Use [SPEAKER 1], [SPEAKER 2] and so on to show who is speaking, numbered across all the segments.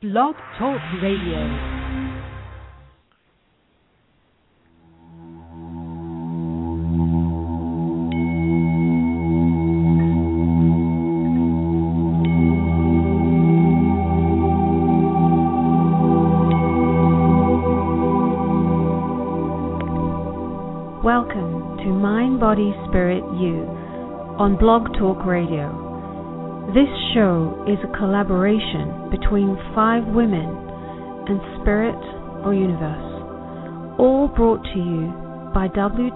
[SPEAKER 1] Blog Talk Radio. Welcome to Mind, Body, Spirit, You on Blog Talk Radio. This show is a collaboration between 5 women and Spirit or Universe, all brought to you by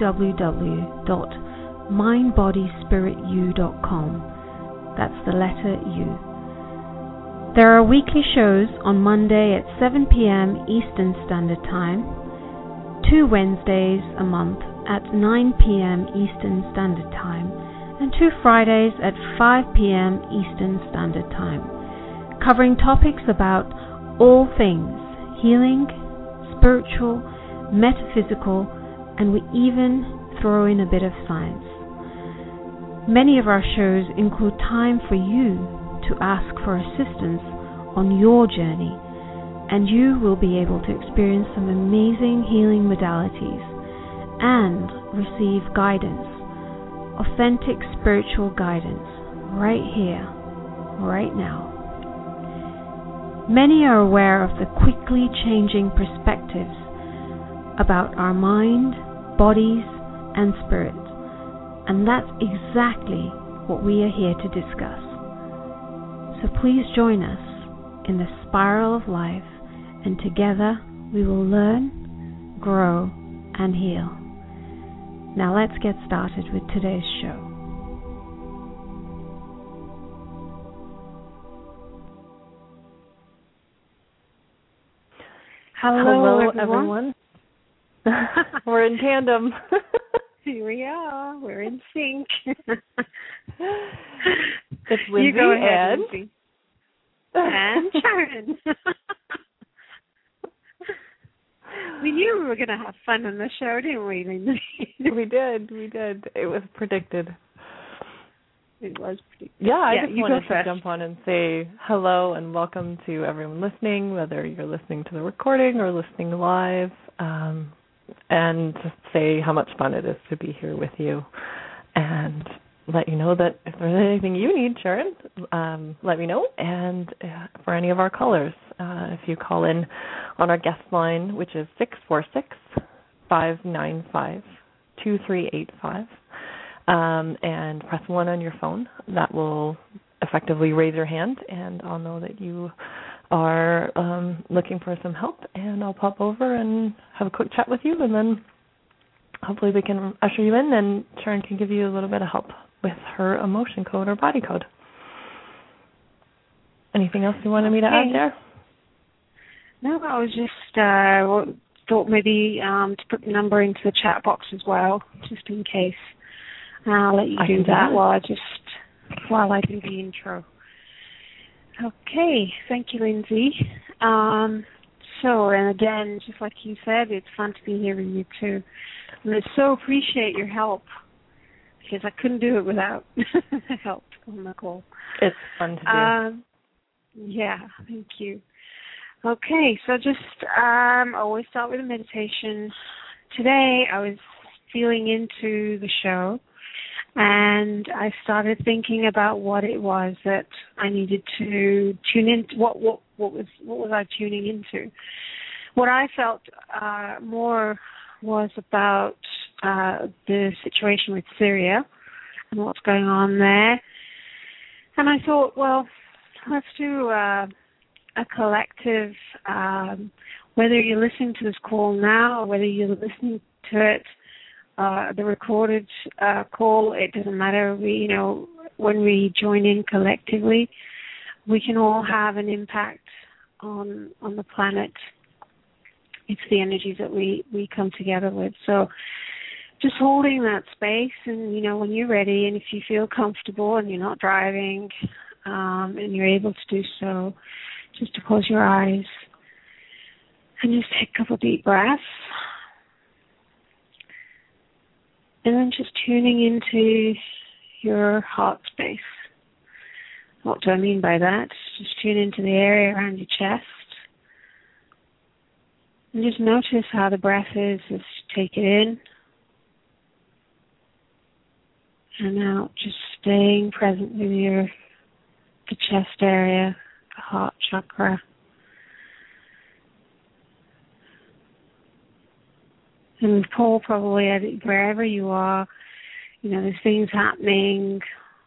[SPEAKER 1] www.mindbodyspiritu.com. That's the letter U. There are weekly shows on Monday at 7 p.m. Eastern Standard Time, 2 Wednesdays a month at 9 p.m. Eastern Standard Time, and 2 Fridays at 5 p.m. Eastern Standard Time, covering topics about all things healing, spiritual, metaphysical, and we even throw in a bit of science. Many of our shows include time for you to ask for assistance on your journey, and you will be able to experience some amazing healing modalities and receive guidance, authentic spiritual guidance, right here, right now. Many are aware of the quickly changing perspectives about our mind, bodies, and spirit, and that's exactly what we are here to discuss. So please join us in the spiral of life, and together we will learn, grow, and heal. Now let's get started with today's show.
[SPEAKER 2] Hello everyone. We're in tandem.
[SPEAKER 3] Here we are. We're in sync.
[SPEAKER 2] It's Lindsay,
[SPEAKER 3] you go ahead,
[SPEAKER 2] and
[SPEAKER 3] Lindsay. And Sharon. We knew we were going to have fun on the show, didn't we, Lindsay?
[SPEAKER 2] We did. It was predicted.
[SPEAKER 3] It was predicted.
[SPEAKER 2] Yeah, I just wanted to jump on and say hello and welcome to everyone listening, whether you're listening to the recording or listening live, and just say how much fun it is to be here with you, and let you know that if there's anything you need, Sharon, let me know. And for any of our callers, if you call in on our guest line, which is 646-595-2385, and press 1 on your phone, that will effectively raise your hand, and I'll know that you are looking for some help, and I'll pop over and have a quick chat with you, and then hopefully we can usher you in, and Sharon can give you a little bit of help with her emotion code or body code. Anything else you wanted me to add there?
[SPEAKER 3] No, I was just thought maybe to put the number into the chat box as well, just in case. I'll let you do that while I do the intro. Okay, thank you, Lindsay. And again, just like you said, it's fun to be here with you too. And I so appreciate your help, because I couldn't do it without help on the call.
[SPEAKER 2] It's fun to do.
[SPEAKER 3] Yeah, thank you. Okay, so just I always start with a meditation. Today I was feeling into the show, and I started thinking about what it was that I needed to tune in. What was I tuning into? What I felt more was about the situation with Syria and what's going on there. And I thought, well, let's do a collective, whether you're listening to this call now or whether you're listening to it, the recorded call, it doesn't matter. When we join in collectively, we can all have an impact on the planet. It's the energies that we come together with. So just holding that space, and, when you're ready and if you feel comfortable and you're not driving and you're able to do so, just to close your eyes and just take a couple deep breaths. And then just tuning into your heart space. What do I mean by that? Just tune into the area around your chest. And just notice how the breath is as you take it in and out, just staying present with the chest area, the heart chakra. And with Paul, probably wherever you are, there's things happening,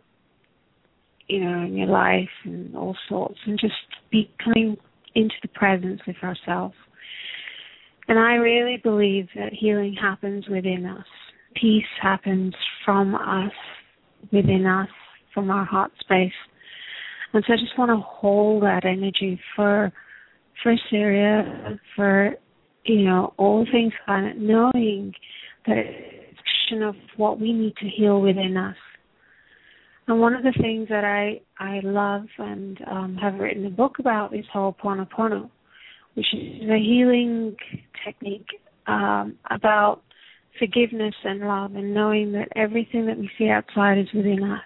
[SPEAKER 3] in your life and all sorts, and just be coming into the presence with ourselves. And I really believe that healing happens within us. Peace happens from us, within us, from our heart space. And so I just want to hold that energy for Syria, for, all things kind of knowing that it's a question of what we need to heal within us. And one of the things that I love and have written a book about is Ho'oponopono, which is a healing technique about forgiveness and love and knowing that everything that we see outside is within us.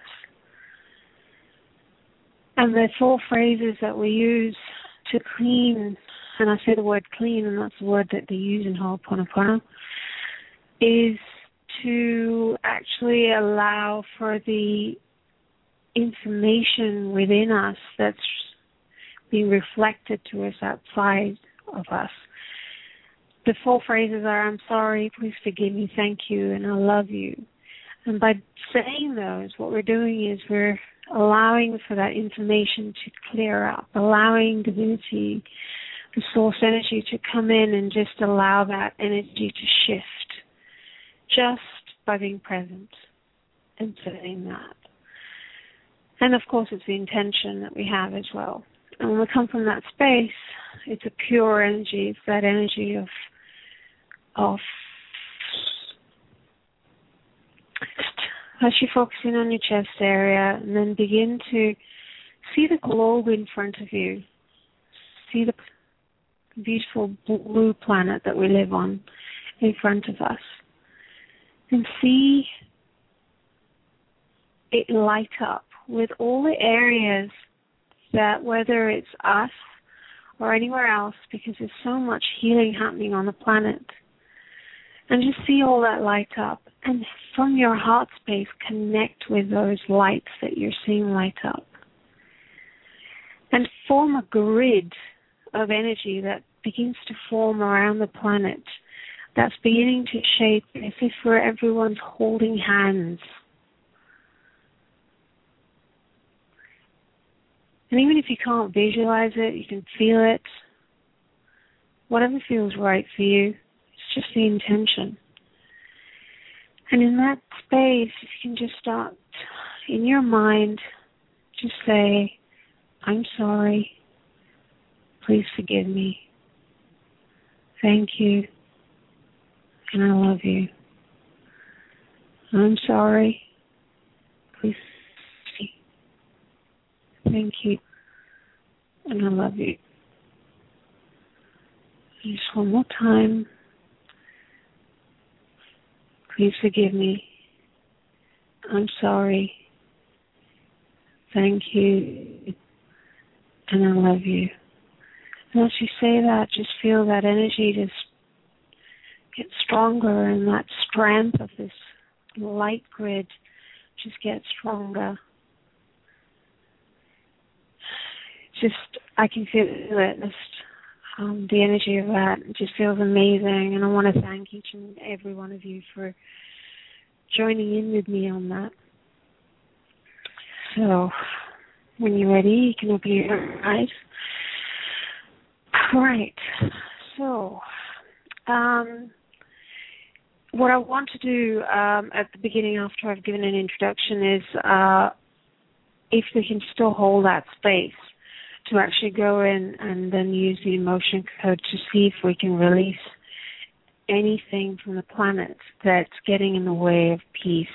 [SPEAKER 3] And the 4 phrases that we use to clean, and I say the word clean, and that's the word that they use in Ho'oponopono, is to actually allow for the information within us that's being reflected to us outside of us. The 4 phrases are, I'm sorry, please forgive me, thank you, and I love you. And by saying those, what we're doing is we're allowing for that information to clear up, allowing divinity, the source energy, to come in and just allow that energy to shift just by being present and saying that. And of course, it's the intention that we have as well. And when we come from that space, it's a pure energy. It's that energy of as you focus in on your chest area, and then begin to see the globe in front of you. See the beautiful blue planet that we live on in front of us. And see it light up with all the areas that, whether it's us or anywhere else, because there's so much healing happening on the planet. And just see all that light up. And from your heart space, connect with those lights that you're seeing light up. And form a grid of energy that begins to form around the planet, that's beginning to shape as if everyone's holding hands. And even if you can't visualize it, you can feel it. Whatever feels right for you, it's just the intention. And in that space, if you can just start, in your mind, just say, I'm sorry. Please forgive me. Thank you. And I love you. I'm sorry. Please forgive me. Thank you. And I love you. Just one more time. Please forgive me. I'm sorry. Thank you. And I love you. And as you say that, just feel that energy just get stronger, and that strength of this light grid just gets stronger. Just, I can feel it, the energy of that. It just feels amazing, and I want to thank each and every one of you for joining in with me on that. So, when you're ready, you can open your eyes. All right. So, what I want to do at the beginning, after I've given an introduction, is if we can still hold that space, to actually go in and then use the emotion code to see if we can release anything from the planet that's getting in the way of peace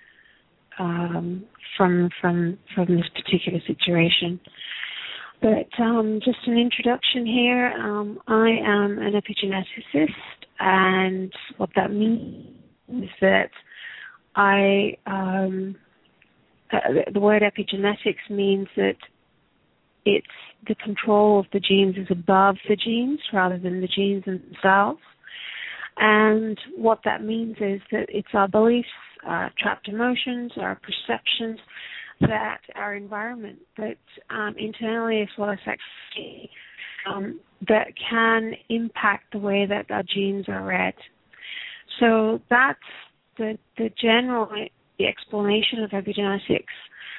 [SPEAKER 3] from this particular situation. But just an introduction here. I am an epigeneticist, and what that means is that I the word epigenetics means that it's the control of the genes is above the genes rather than the genes themselves. And what that means is that it's our beliefs, our trapped emotions, our perceptions, that our environment, that internally as well as externally, that can impact the way that our genes are read. So that's the general explanation of epigenetics.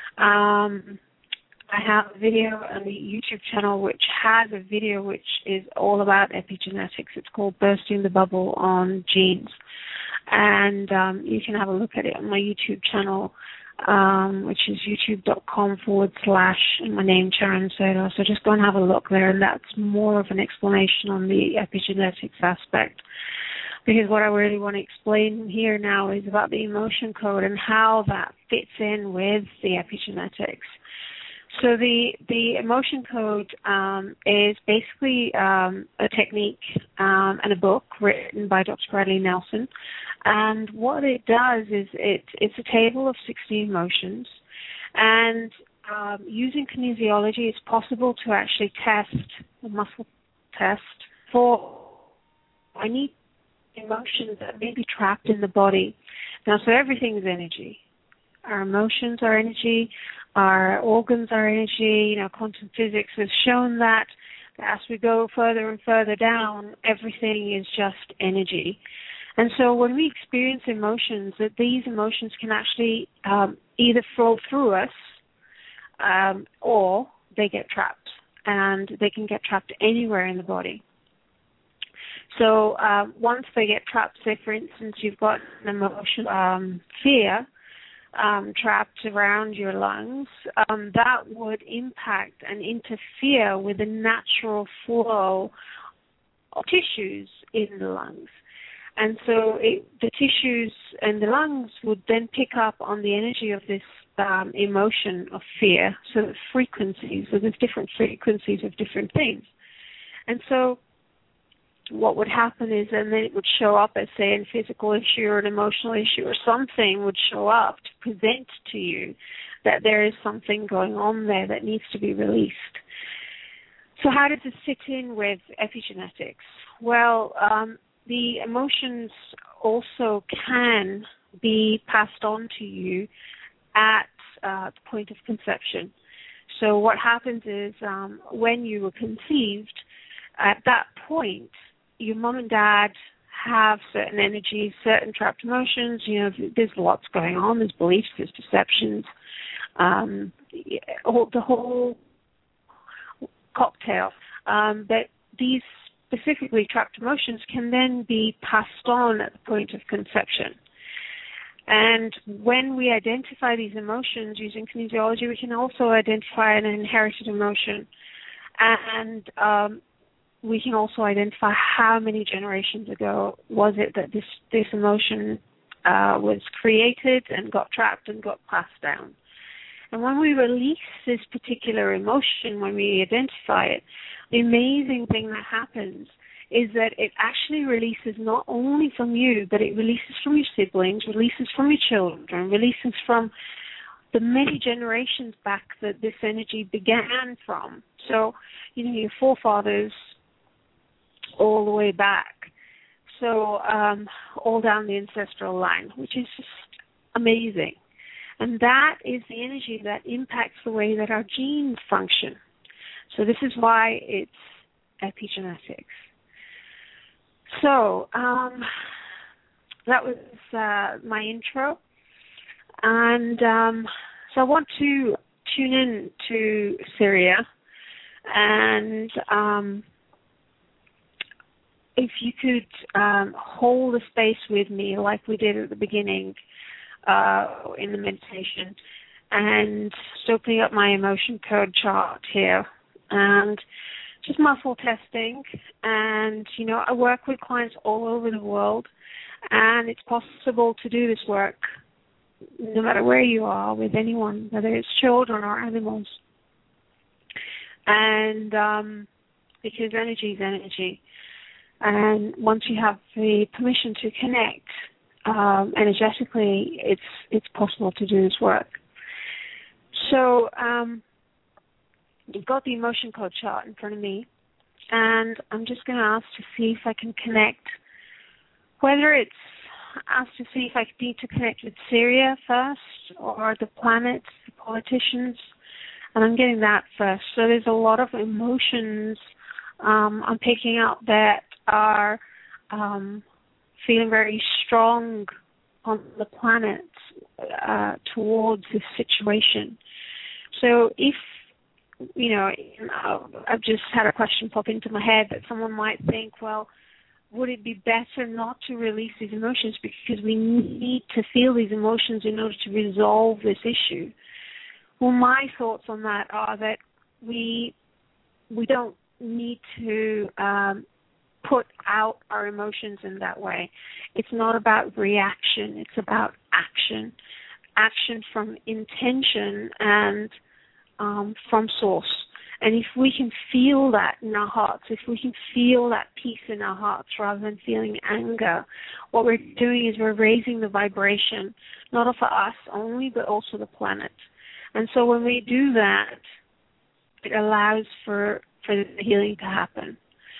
[SPEAKER 3] I have a video on the YouTube channel which has a video which is all about epigenetics. It's called Bursting the Bubble on Genes. And you can have a look at it on my YouTube channel, which is youtube.com/my name, Sharon Soto. So just go and have a look there, and that's more of an explanation on the epigenetics aspect. Because what I really want to explain here now is about the emotion code and how that fits in with the epigenetics. So the emotion code is basically a technique and a book written by Dr. Bradley Nelson. And what it does is it's a table of 16 emotions. And using kinesiology, it's possible to actually test a muscle test for any emotions that may be trapped in the body. Now, so everything is energy. Our emotions are energy. Our organs are energy. Quantum physics has shown that as we go further and further down, everything is just energy. And so when we experience emotions, that these emotions can actually either flow through us or they get trapped. And they can get trapped anywhere in the body. So once they get trapped, say for instance you've got an emotion, fear, trapped around your lungs, that would impact and interfere with the natural flow of tissues in the lungs. And so the tissues and the lungs would then pick up on the energy of this emotion of fear, so the frequencies, so there's different frequencies of different things. And so what would happen is, and then it would show up as, say, a physical issue or an emotional issue or something would show up to present to you that there is something going on there that needs to be released. So how does this fit in with epigenetics? Well, the emotions also can be passed on to you at the point of conception. So what happens is when you were conceived, at that point, your mom and dad have certain energies, certain trapped emotions. There's lots going on. There's beliefs, there's perceptions, the whole cocktail. But these specifically trapped emotions can then be passed on at the point of conception. And when we identify these emotions using kinesiology, we can also identify an inherited emotion. And we can also identify how many generations ago was it that this emotion was created and got trapped and got passed down. And when we release this particular emotion, when we identify it, the amazing thing that happens is that it actually releases not only from you, but it releases from your siblings, releases from your children, releases from the many generations back that this energy began from. So, your forefathers all the way back. So all down the ancestral line, which is just amazing. And that is the energy that impacts the way that our genes function. So this is why it's epigenetics. So that was my intro. And so I want to tune in to Syria. And if you could hold the space with me like we did at the beginning in the meditation, and just opening up my emotion code chart here, and just muscle testing. And, I work with clients all over the world, and it's possible to do this work no matter where you are, with anyone, whether it's children or animals. And because energy is energy. And once you have the permission to connect energetically, it's possible to do this work. So you've got the emotion code chart in front of me, and I'm just going to ask to see if I can connect, whether it's asked to see if I need to connect with Syria first, or the planets, the politicians, and I'm getting that first. So there's a lot of emotions I'm picking up that are feeling very strong on the planet towards this situation. So if, I've just had a question pop into my head that someone might think, well, would it be better not to release these emotions because we need to feel these emotions in order to resolve this issue? Well, my thoughts on that are that we don't need to put out our emotions in that way. It's not about reaction. It's about action. Action from intention and from source. And if we can feel that in our hearts, if we can feel that peace in our hearts rather than feeling anger, what we're doing is we're raising the vibration, not for us only, but also the planet. And so when we do that, it allows for the healing to happen.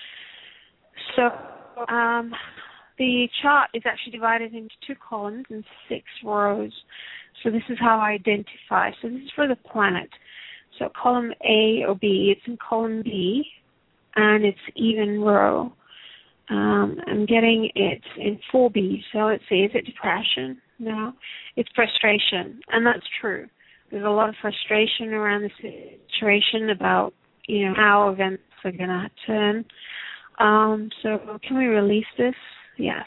[SPEAKER 3] So the chart is actually divided into 2 columns and 6 rows. So this is how I identify. So this is for the planet. So column A or B, it's in column B, and it's even row. I'm getting it in 4B. So let's see, is it depression? No. It's frustration, and that's true. There's a lot of frustration around the situation about, how events are going to turn. So can we release this? Yes.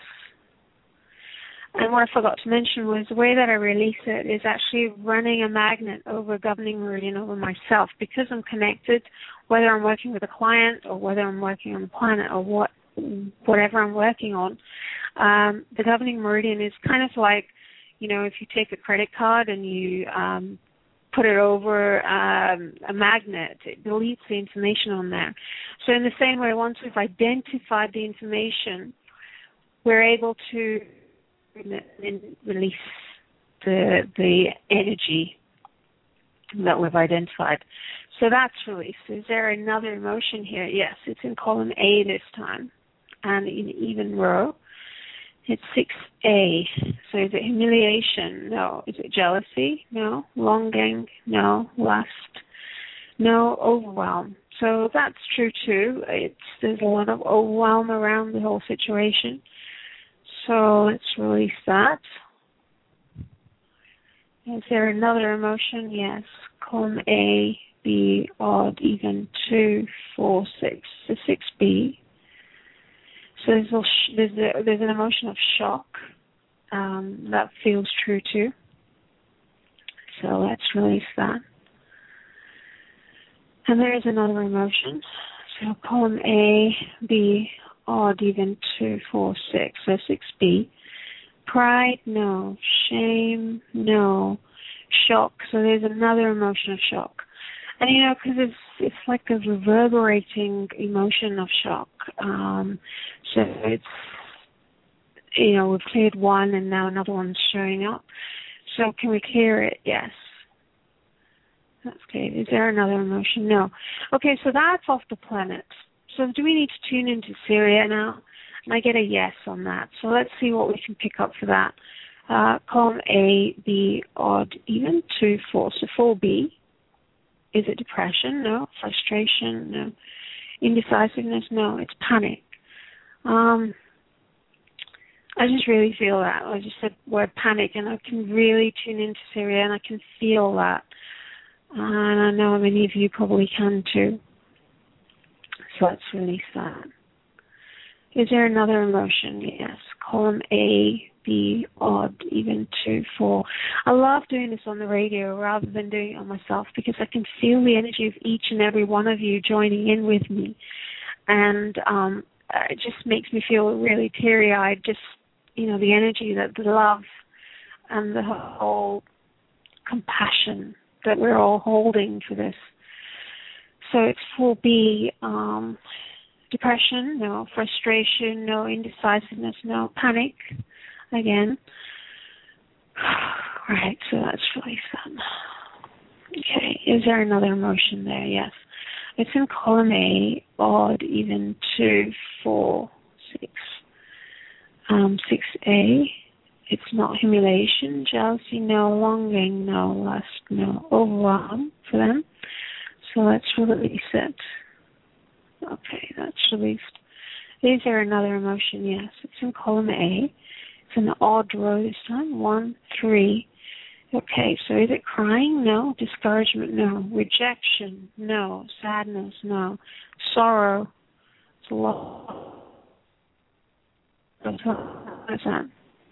[SPEAKER 3] And what I forgot to mention was the way that I release it is actually running a magnet over a governing meridian over myself, because I'm connected, whether I'm working with a client or whether I'm working on the planet or whatever I'm working on. The governing meridian is kind of like, if you take a credit card and you put it over a magnet, it deletes the information on there. So in the same way, once we've identified the information, we're able to release the energy that we've identified. So that's released. Is there another emotion here? Yes, it's in column A this time, and in even row. It's 6A. So is it humiliation? No. Is it jealousy? No. Longing? No. Lust? No. Overwhelm. So that's true too. There's a lot of overwhelm around the whole situation. So let's release that. Is there another emotion? Yes. Column A, B, odd, even, 2, 4, 6. So 6B. So there's an emotion of shock. That feels true too. So let's release that. And there is another emotion. So column A, B, odd, even, 2, 4, 6. So 6B. Pride, no. Shame, no. Shock. So there's another emotion of shock. And, because it's like a reverberating emotion of shock. So it's, we've cleared one and now another one's showing up. So can we clear it? Yes. That's good. Is there another emotion? No. Okay, so that's off the planet. So do we need to tune into Syria now? And I get a yes on that. So let's see what we can pick up for that. Column A, B, odd, even, 2, 4. So 4B. Is it depression? No. Frustration? No. Indecisiveness? No. It's panic. I just really feel that. I just said word panic, and I can really tune into Syria, and I can feel that. And I know many of you probably can too. So let's release that. Is there another emotion? Yes. Column A, B, odd, even, 2, 4. I love doing this on the radio rather than doing it on myself, because I can feel the energy of each and every one of you joining in with me. And it just makes me feel really teary-eyed, just, the energy, the love, and the whole compassion that we're all holding for this. So it's 4B, depression, no. Frustration, no. Indecisiveness, no. Panic, again. Right, so let's release that. Okay, is there another emotion there? Yes. It's in column A, odd, even, 2, 4, 6. 6A, it's not humiliation, jealousy, no, longing, no, lust, no, overwhelm for them. So let's release it. Okay, that's released. Is there another emotion? Yes, it's in column A. It's an odd row this time, 1, 3. Okay, so is it crying? No. Discouragement? No. Rejection? No. Sadness? No. Sorrow? It's a lot. What's that?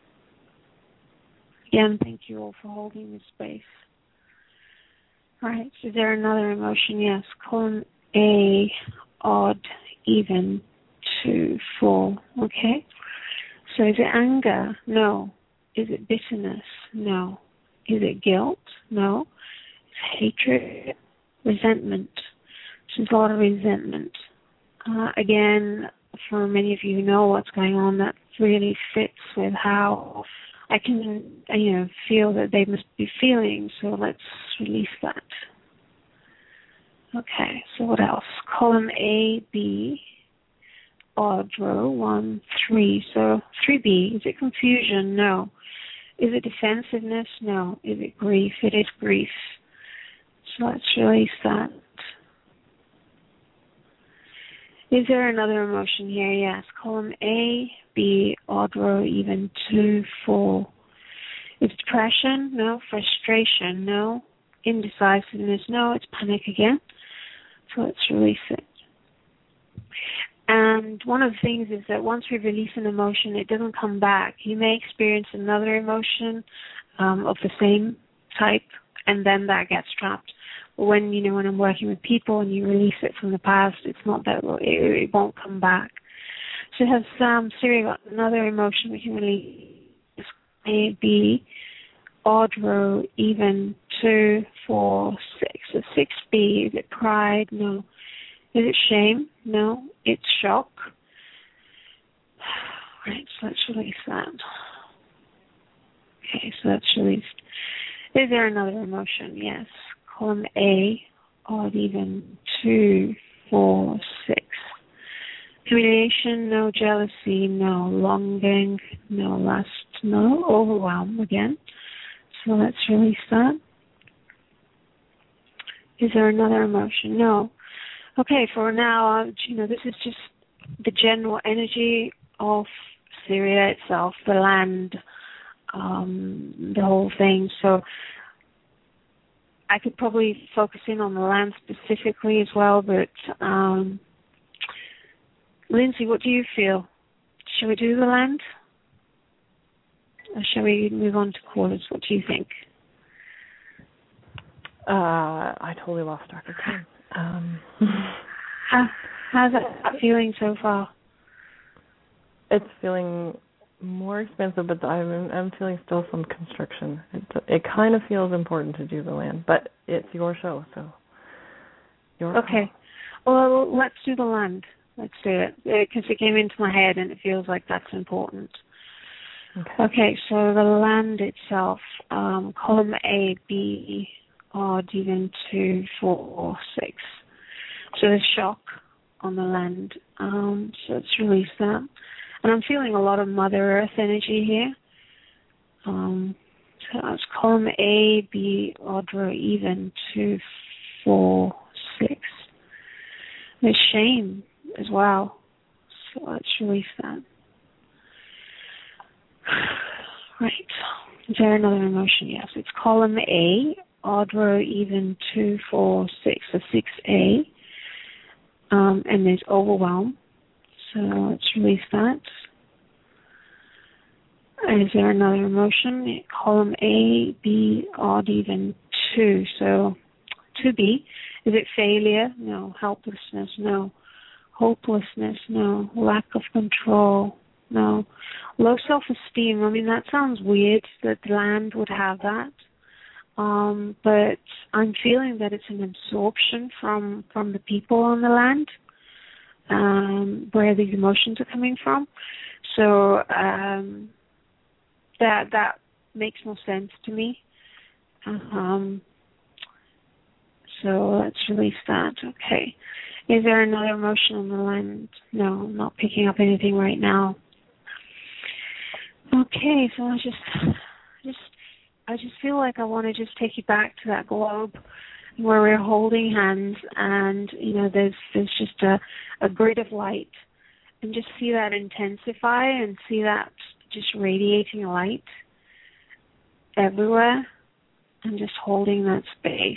[SPEAKER 3] Again, thank you all for holding this space. All right, so is there another emotion? Yes. Column A, odd, even, 2, 4. Okay. So is it anger? No. Is it bitterness? No. Is it guilt? No. It's hatred, resentment. There's a lot of resentment. Again, for many of you who know what's going on, that really fits with how I can, feel that they must be feeling. So let's release that. Okay, so what else? Column A, B, odd row, 1, 3. So 3B, is it confusion? No. Is it defensiveness? No. Is it grief? It is grief. So let's release that. Is there another emotion here? Yes. Column A, B, odd row, even, 2, 4. Is depression? No. Frustration? No. Indecisiveness? No. It's panic again. So let's release it. And one of the things is that once we release an emotion, it doesn't come back. You may experience another emotion of the same type, and then that gets trapped. But when I'm working with people and you release it from the past, it's not that it won't come back. So it has Syria got another emotion we can release. A, B, odd row, even, 2, 4, 6. So 6B, is it pride? No. Is it shame? No. It's shock. Right, so let's release that. Okay, so that's released. Is there another emotion? Yes. Column A, odd, even, 2, 4, 6. Humiliation? No. Jealousy? No. Longing? No. Lust? No. Overwhelm again. So let's release that. Is there another emotion? No. Okay, for now, this is just the general energy of Syria itself, the land, the whole thing. So I could probably focus in on the land specifically as well, but Lindsay, what do you feel? Shall we do the land? Or shall we move on to callers? What do you think?
[SPEAKER 2] I totally lost track of time.
[SPEAKER 3] How's that feeling so far?
[SPEAKER 2] It's feeling more expensive, but I'm feeling still some constriction. It kind of feels important to do the land, but it's your show, so your
[SPEAKER 3] okay. Call. Well, let's do the land. Let's do it because it came into my head and it feels like that's important. Okay, so the land itself, column A, B, odd, even, 2, 4, 6. So there's shock on the land. So let's release that. And I'm feeling a lot of Mother Earth energy here. So that's column A, B, odd row, even, 2, 4, 6. There's shame as well. So let's release that. Right. Is there another emotion? Yes. It's column A, odd row, even, 2, 4, 6. So 6A. And there's overwhelm. So let's release that. Is there another emotion? Column A, B, odd, even, 2. So 2B. Is it failure? No. Helplessness? No. Hopelessness? No. Lack of control? No. Low self-esteem? I mean, that sounds weird that the land would have that. But I'm feeling that it's an absorption from the people on the land, where these emotions are coming from. So that makes no sense to me. So let's release that. Okay. Is there another emotion on the line? No, I'm not picking up anything right now. Okay, so I just feel like I want to just take you back to that globe where we're holding hands, and there's just a grid of light, and just see that intensify and see that just radiating light everywhere, and just holding that space.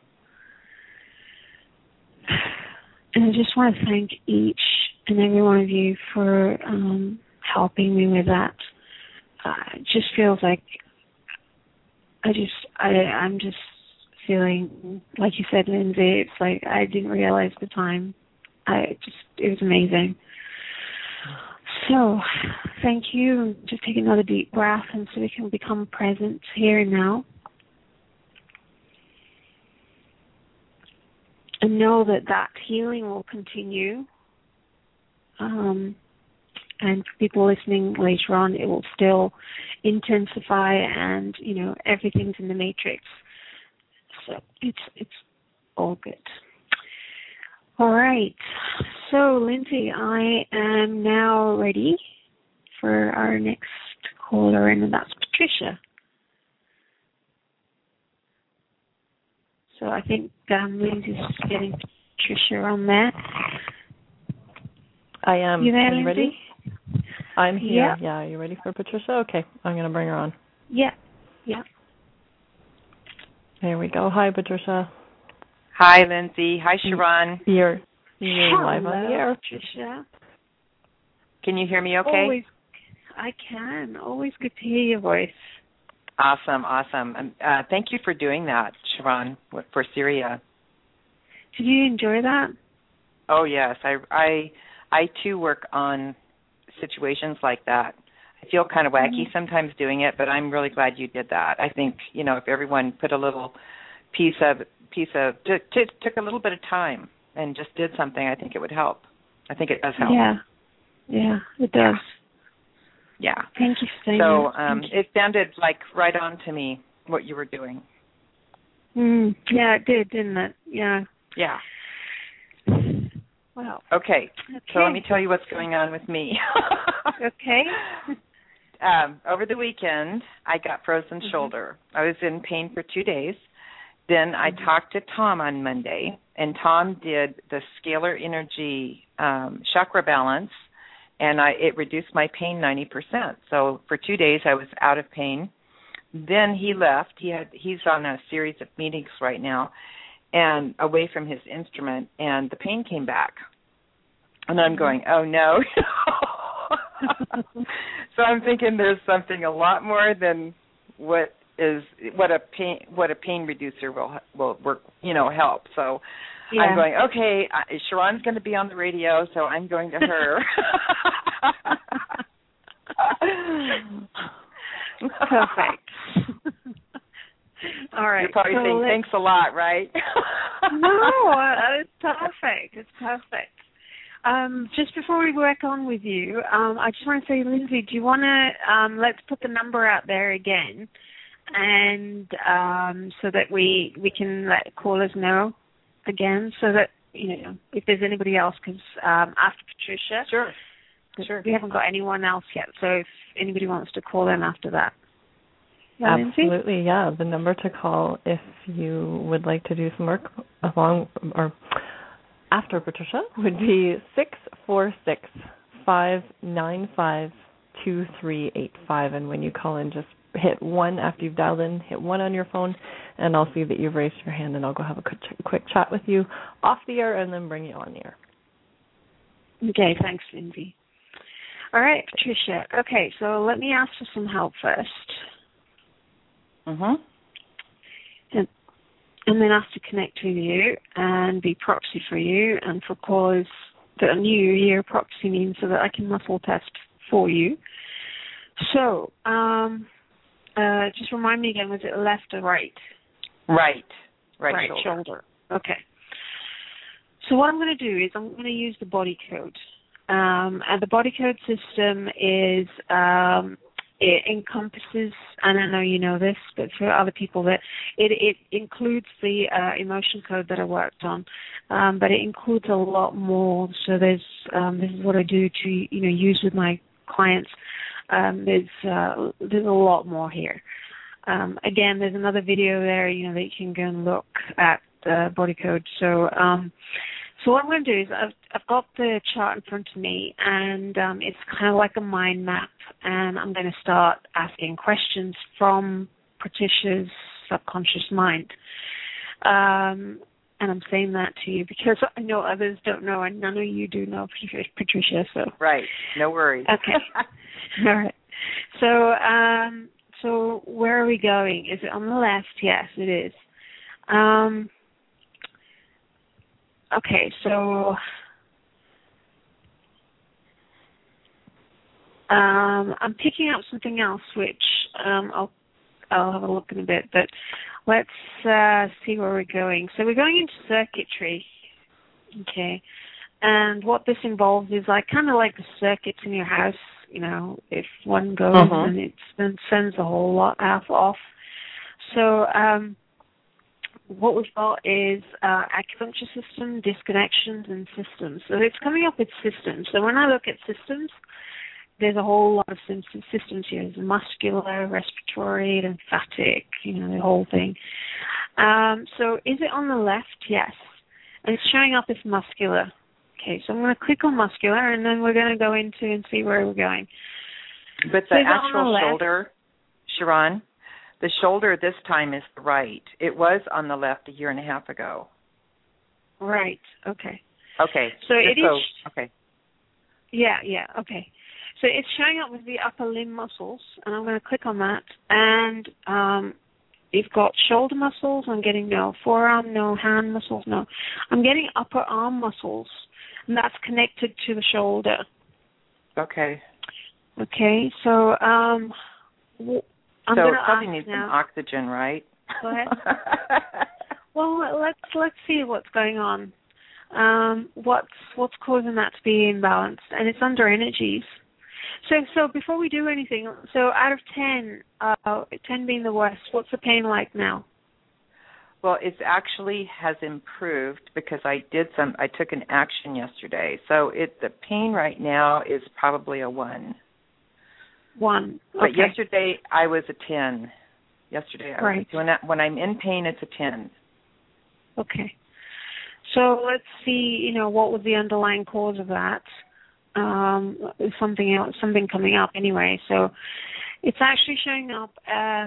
[SPEAKER 3] And I just want to thank each and every one of you for helping me with that. It just feels like I'm just feeling, like you said, Lindsay, it's like I didn't realize the time. It was amazing. So, thank you. Just take another deep breath, and so we can become present here and now. And know that healing will continue. And for people listening later on, it will still intensify, and everything's in the matrix. So it's all good. All right. So Lindsay, I am now ready for our next caller, and that's Patricia. So I think Lindsay's getting Patricia on there.
[SPEAKER 2] I am.
[SPEAKER 3] You there,
[SPEAKER 2] Are you
[SPEAKER 3] Lindsay?
[SPEAKER 2] ready? I'm here.
[SPEAKER 3] Yeah.
[SPEAKER 2] Are you ready for Patricia? Okay, I'm going to bring her on.
[SPEAKER 3] Yeah.
[SPEAKER 2] There we go. Hi, Patricia.
[SPEAKER 4] Hi, Lindsay. Hi, Sharon.
[SPEAKER 2] You're live on the air.
[SPEAKER 3] Patricia.
[SPEAKER 4] Can you hear me okay?
[SPEAKER 3] I can. Always good to hear your voice.
[SPEAKER 4] Awesome. Thank you for doing that, Sharon, for Syria.
[SPEAKER 3] Did you enjoy that?
[SPEAKER 4] Oh, yes. I too work on situations like that. I feel kind of wacky sometimes doing it, but I'm really glad you did that. I think, if everyone put a little took a little bit of time and just did something, I think it would help. I think it does help.
[SPEAKER 3] Yeah, it does.
[SPEAKER 4] Yeah.
[SPEAKER 3] Thank you for saying that.
[SPEAKER 4] So it sounded like right on to me what you were doing.
[SPEAKER 3] Yeah, it did, didn't it? Yeah.
[SPEAKER 4] Yeah.
[SPEAKER 3] Wow.
[SPEAKER 4] Okay. So let me tell you what's going on with me.
[SPEAKER 3] Okay.
[SPEAKER 4] Over the weekend, I got frozen shoulder. I was in pain for 2 days. Then I talked to Tom on Monday, and Tom did the scalar energy chakra balance, and it reduced my pain 90%. So for 2 days, I was out of pain. Then he left. He's on a series of meetings right now, and away from his instrument, and the pain came back. And I'm going, oh no. So I'm thinking there's something a lot more than what a pain reducer will work, help. So I'm going, okay, Sharon's going to be on the radio, so I'm going to her.
[SPEAKER 3] Perfect. All right.
[SPEAKER 4] You're probably saying thanks a lot, right?
[SPEAKER 3] No, it's perfect. It's perfect. Just before we work on with you, I just want to say, Lindsay, do you want to let's put the number out there again, and so that we can let callers know again, so that if there's anybody else, because after Patricia,
[SPEAKER 4] sure,
[SPEAKER 3] we haven't got anyone else yet. So if anybody wants to call in after that.
[SPEAKER 2] Absolutely, Lindsay? Yeah. The number to call if you would like to do some work along or after Patricia would be 646-595-2385. And when you call in, just hit 1 after you've dialed in, hit 1 on your phone, and I'll see that you've raised your hand, and I'll go have a quick chat with you off the air and then bring you on the air.
[SPEAKER 3] Okay, thanks, Lindsay. All right, Patricia. Okay, so let me ask for some help first. And then ask to connect with you and be proxy for you, and for callers that are new here, proxy means so that I can muscle test for you. So, just remind me again, was it left or right?
[SPEAKER 4] Right
[SPEAKER 3] shoulder. Okay. So what I'm going to do is I'm going to use the body code. And the body code system is it encompasses, and I know you know this, but for other people, that it includes the emotion code that I worked on, but it includes a lot more. So this is what I do to use with my clients. There's a lot more here. Again, there's another video there, that you can go and look at body code. So what I'm going to do is I've got the chart in front of me, and it's kind of like a mind map, and I'm going to start asking questions from Patricia's subconscious mind. And I'm saying that to you because I know others don't know, and none of you do know Patricia. So
[SPEAKER 4] right, no worries.
[SPEAKER 3] Okay, all right. So where are we going? Is it on the left? Yes, it is. Okay, so I'm picking up something else, which I'll have a look in a bit. But let's see where we're going. So we're going into circuitry, okay. And what this involves is kind of like the circuits in your house. If one goes, then it sends a whole lot off. So what we've got is acupuncture system, disconnections, and systems. So it's coming up with systems. So when I look at systems, there's a whole lot of systems here. There's muscular, respiratory, lymphatic, the whole thing. So is it on the left? Yes. And it's showing up as muscular. Okay, so I'm going to click on muscular, and then we're going to go into and see where we're going.
[SPEAKER 4] But the actual shoulder, Sharon, the shoulder this time is the right. It was on the left a year and a half ago.
[SPEAKER 3] Right, okay.
[SPEAKER 4] Okay.
[SPEAKER 3] So it is.
[SPEAKER 4] Okay.
[SPEAKER 3] Yeah, okay. So it's showing up with the upper limb muscles, and I'm going to click on that. And you've got shoulder muscles. I'm getting no forearm, no hand muscles, no. I'm getting upper arm muscles, and that's connected to the shoulder.
[SPEAKER 4] Okay.
[SPEAKER 3] Okay, so I'm going to
[SPEAKER 4] probably
[SPEAKER 3] ask
[SPEAKER 4] needs
[SPEAKER 3] now.
[SPEAKER 4] some oxygen, right?
[SPEAKER 3] Go ahead. Well, let's see what's going on. What's causing that to be imbalanced, and it's under energies. So before we do anything, so out of 10, 10 being the worst, what's the pain like now?
[SPEAKER 4] Well, it actually has improved because I took an action yesterday. So the pain right now is probably a 1.
[SPEAKER 3] 1. Okay.
[SPEAKER 4] But yesterday I was a 10. Yesterday I
[SPEAKER 3] right.
[SPEAKER 4] was when I'm in pain, it's a 10.
[SPEAKER 3] Okay. So let's see, what was the underlying cause of that? Something else, something coming up anyway. So it's actually showing up as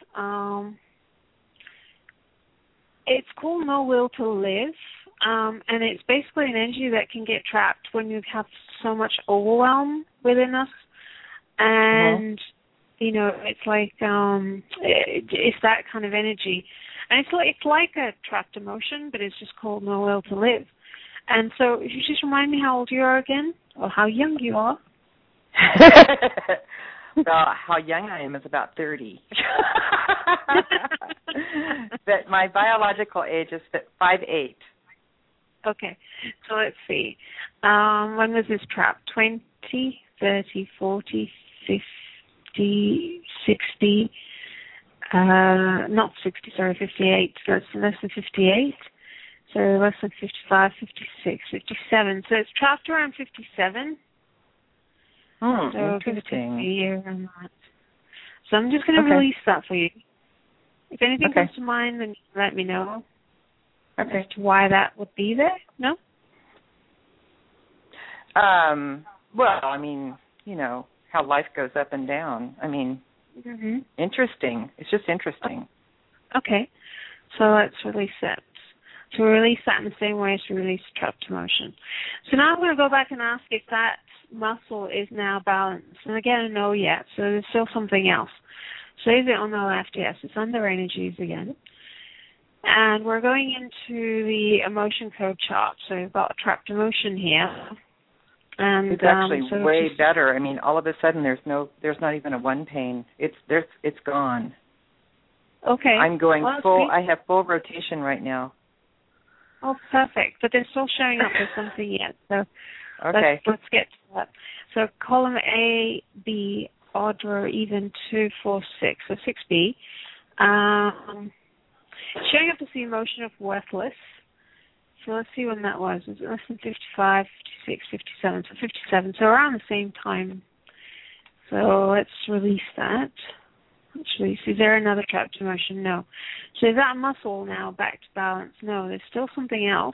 [SPEAKER 3] it's called no will to live, and it's basically an energy that can get trapped when you have so much overwhelm within us, and it's like it's that kind of energy, and it's like a trapped emotion, but it's just called no will to live. And so, if you just remind me how old you are again, or how young you are.
[SPEAKER 4] Well, how young I am is about 30. But my biological age is 5'8".
[SPEAKER 3] Okay, so let's see. When was this trap? 20, 30, 40, 50, 60, not 60, sorry, 58. So it's less than 58. So less than 55, 56, 57. So it's trapped around 57. So give it a year on that. So I'm just going to release that for you. If anything comes to mind, then let me know as to why that would be there. No?
[SPEAKER 4] Well, I mean, how life goes up and down. I mean, interesting. It's just interesting.
[SPEAKER 3] Okay. So let's release that. So we release that in the same way as we release trapped emotion. So now I'm going to go back and ask if that muscle is now balanced. And again, no yet. So there's still something else. So is it on the left? Yes, it's under energies again. And we're going into the emotion code chart. So we've got a trapped emotion here. And
[SPEAKER 4] it's actually way better. I mean, all of a sudden there's not even a 1 pain. It's gone.
[SPEAKER 3] Okay.
[SPEAKER 4] I'm going full. I have full rotation right now.
[SPEAKER 3] Oh, perfect. But they're still showing up as something yet. So
[SPEAKER 4] let's
[SPEAKER 3] get to that. So column A, B, odd row even 2, 4, 6, so 6B. Showing up as the emotion of worthless. So let's see when that was. Was it less than 55, 56, 57? So 57. So around the same time. So let's release that. Let's release. Is there another trapped emotion? No. So is that muscle now back to balance? No. There's still something else.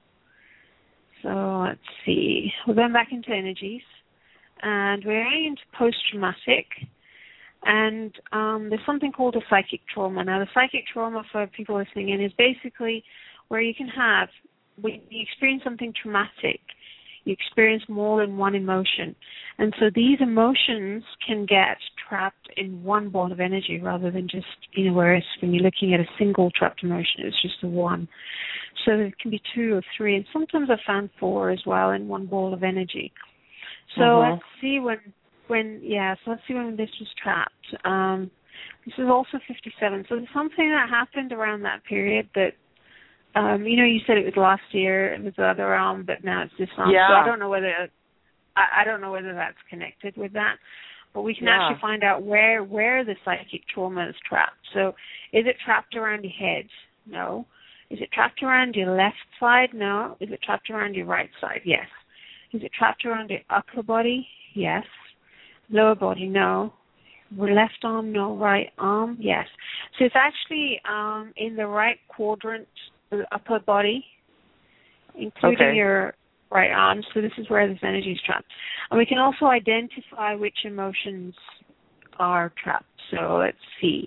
[SPEAKER 3] So let's see. We're going back into energies. And we're going into post-traumatic. And there's something called a psychic trauma. Now, the psychic trauma, for people listening in, is basically where you can have, when you experience something traumatic, you experience more than one emotion. And so these emotions can get trapped in one ball of energy rather than just, whereas when you're looking at a single trapped emotion, it's just a one. So it can be 2 or 3, and sometimes I've found 4 as well in one ball of energy. So let's see let's see when this was trapped. This is also 57. So there's something that happened around that period that, you said it was last year, it was the other arm, but now it's this arm.
[SPEAKER 4] Yeah.
[SPEAKER 3] So I don't know whether that's connected with that. But we can actually find out where the psychic trauma is trapped. So is it trapped around your head? No. Is it trapped around your left side? No. Is it trapped around your right side? Yes. Is it trapped around your upper body? Yes. Lower body? No. Left arm? No. Right arm? Yes. So it's actually in the right quadrant, the upper body, including your right arm. So this is where this energy is trapped. And we can also identify which emotions are trapped. So let's see.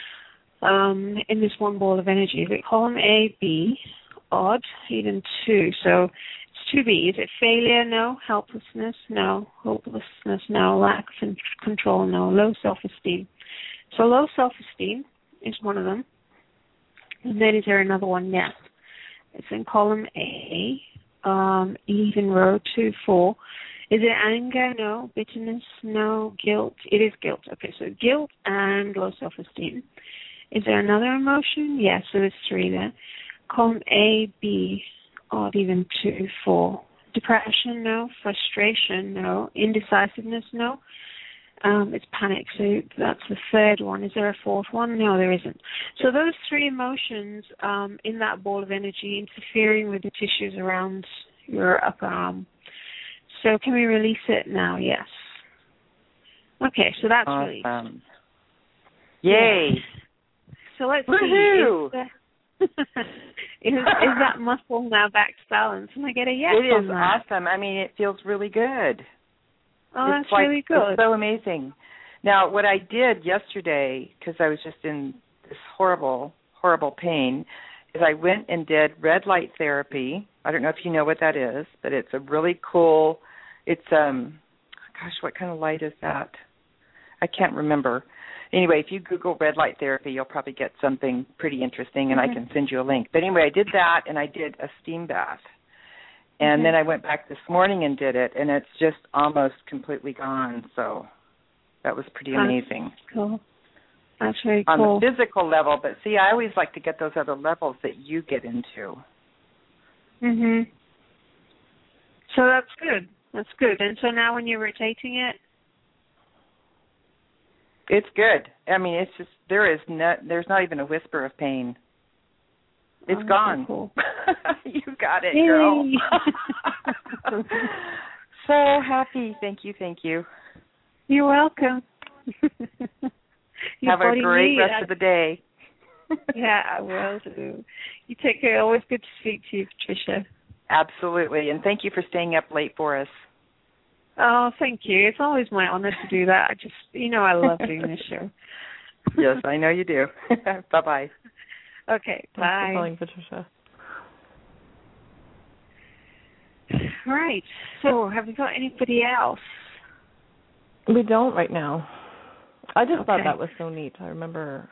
[SPEAKER 3] In this one ball of energy, is it column A, B, odd, even 2? So it's 2B. Is it failure? No. Helplessness? No. Hopelessness? No. Lack of control? No. Low self-esteem. So low self-esteem is one of them. And then is there another one? Yes. It's in column A, even row 2, 4. Is it anger? No. Bitterness? No. Guilt? It is guilt. Okay, so guilt and low self-esteem. Is there another emotion? Yes, so there's 3 there. Column A, B, odd, even 2, 4. Depression? No. Frustration? No. Indecisiveness? No. It's panic, so that's the 3rd one. Is there a 4th one? No, there isn't. So those 3 emotions in that ball of energy interfering with the tissues around your upper arm. So can we release it now? Yes. Okay, so that's released.
[SPEAKER 4] Yay!
[SPEAKER 3] Yeah. So let's
[SPEAKER 4] Woohoo!
[SPEAKER 3] see. Is that muscle now back to balance? And I get a yes on that.
[SPEAKER 4] It is awesome. I mean, it feels really good.
[SPEAKER 3] Oh, that's really good.
[SPEAKER 4] It's so amazing. Now, what I did yesterday, because I was just in this horrible, horrible pain, is I went and did red light therapy. I don't know if you know what that is, but it's a really cool, what kind of light is that? I can't remember. Anyway, if you Google red light therapy, you'll probably get something pretty interesting, and I can send you a link. But anyway, I did that, and I did a steam bath. And then I went back this morning and did it, and it's just almost completely gone. So that was pretty amazing.
[SPEAKER 3] Cool. That's very
[SPEAKER 4] cool. On the physical level, but see, I always like to get those other levels that you get into.
[SPEAKER 3] So that's good. That's good. And so now when you're rotating it?
[SPEAKER 4] It's good. I mean, it's just, there's not even a whisper of pain. It's gone.
[SPEAKER 3] Cool.
[SPEAKER 4] You got it, girl. So happy. Thank you.
[SPEAKER 3] You're welcome.
[SPEAKER 4] Have a great rest of the day.
[SPEAKER 3] Yeah, I will do. You take care. Always good to speak to you, Patricia.
[SPEAKER 4] Absolutely. And thank you for staying up late for us.
[SPEAKER 3] Oh, thank you. It's always my honor to do that. I just, I love doing this show.
[SPEAKER 4] Yes, I know you do. Bye-bye.
[SPEAKER 3] Okay, bye.
[SPEAKER 2] Thanks for calling, Patricia.
[SPEAKER 3] Right. So, have we got anybody else?
[SPEAKER 2] We don't right now. I just thought that was so neat. I remember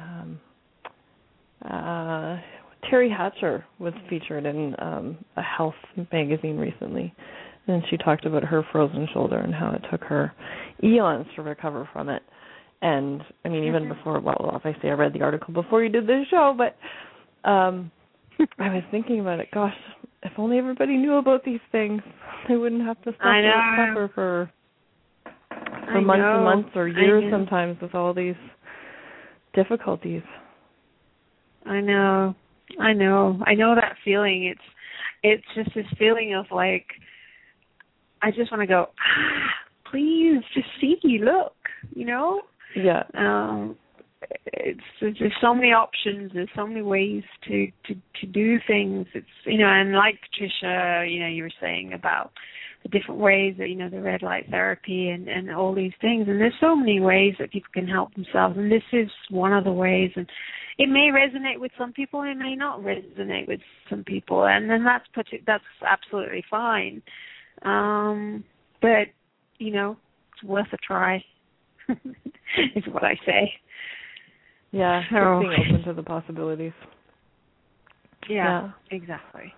[SPEAKER 2] Terry Hatcher was featured in a health magazine recently, and she talked about her frozen shoulder and how it took her eons to recover from it. And, I mean, even before, obviously I read the article before you did this show, but I was thinking about it. Gosh, if only everybody knew about these things, they wouldn't have to suffer for for months and months or years sometimes with all these difficulties.
[SPEAKER 3] I know that feeling. It's just this feeling of like, I just want to go, please just see, look,
[SPEAKER 2] Yeah.
[SPEAKER 3] There's so many options. There's so many ways to do things. It's and like Patricia, you were saying about the different ways that the red light therapy and all these things. And there's so many ways that people can help themselves. And this is one of the ways. And it may resonate with some people. It may not resonate with some people. And then that's absolutely fine. But it's worth a try. Is what I say.
[SPEAKER 2] Yeah, so, just being open to the possibilities.
[SPEAKER 3] Yeah, exactly.